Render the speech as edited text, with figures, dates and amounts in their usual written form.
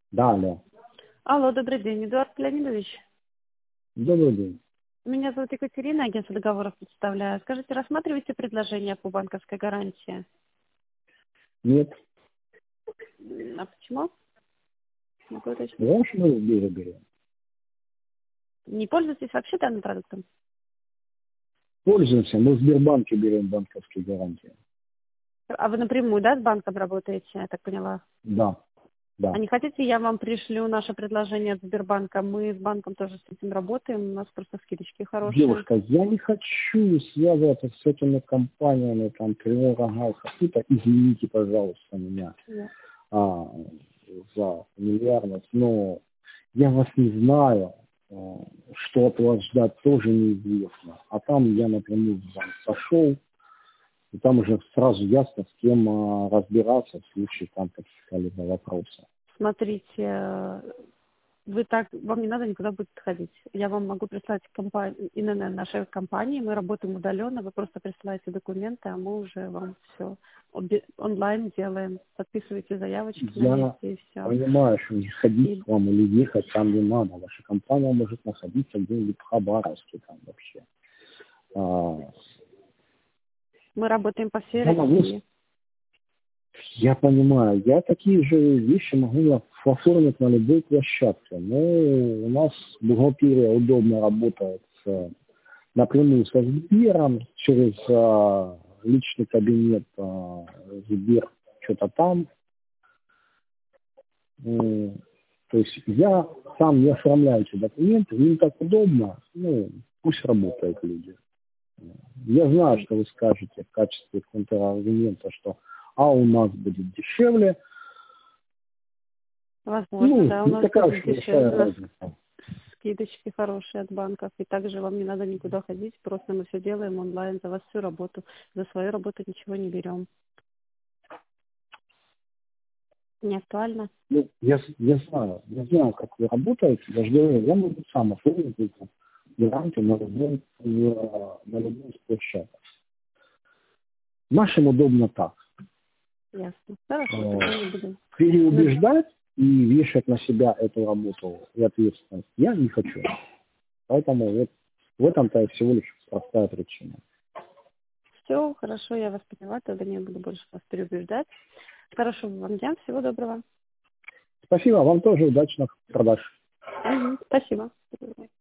Далее. Алло, добрый день, Эдуард Леонидович. Добрый день. Меня зовут Екатерина, агентство договоров представляю. Скажите, рассматриваете предложение по банковской гарантии? Нет. А почему? Могу уточнить. Потому что мы в Сбере берем. Не пользуетесь вообще данным продуктом? Пользуемся. Мы в Сбербанке берем банковские гарантии. А вы напрямую, да, с банком работаете, я так поняла? Да. А Да. не хотите, я вам пришлю наше предложение от Сбербанка? Мы с банком тоже с этим работаем, у нас просто скидочки хорошие. Девушка, я не хочу связываться с этими компаниями, там, Кривой Рога, какие-то, извините, пожалуйста, меня Нет. за фамильярность, но я вас не знаю, что от вас ждать тоже неизвестно. А там я напрямую в банк пошел, и там уже сразу ясно, с кем разбираться в случае там каких-либо вопросов. Смотрите, вам не надо никуда будет ходить. Я вам могу прислать ИНН нашей компании, мы работаем удаленно, вы просто присылаете документы, а мы уже вам все онлайн делаем. Подписываете заявочки на Я месте и все. понимаю, что не ходить к вам или ехать там не надо. Ваша компания может находиться где-нибудь в Хабаровске там вообще. Мы работаем по всей Я могу, России. я понимаю, я такие же вещи могу оформить на любой площадке. Но у нас бухгалтерия удобно работает напрямую со Сбером, через личный кабинет Сбер, что-то там. То есть я сам не оформляю эти документы, им так удобно, пусть работают люди. Я знаю, что вы скажете в качестве контраргумента, что у нас будет дешевле. Возможно, да, у Не нас такая будет уж большая дешевле. У нас разница. скидочки хорошие от банков. И также вам не надо никуда ходить, просто мы все делаем онлайн, за вас всю работу. За свою работу ничего не берем. Не актуально? Я знаю, как вы работаете, я могу сам оформить эти гарантии на любом из площадок. Нашим удобно так. Ясно. Хорошо, тогда не буду. Переубеждать и вешать на себя эту работу и ответственность я не хочу. Поэтому вот в этом-то всего лишь простая причина. Все, хорошо, я вас поняла, тогда не буду больше вас переубеждать. Хорошего вам дня, всего доброго. Спасибо, вам тоже удачных продаж. Спасибо.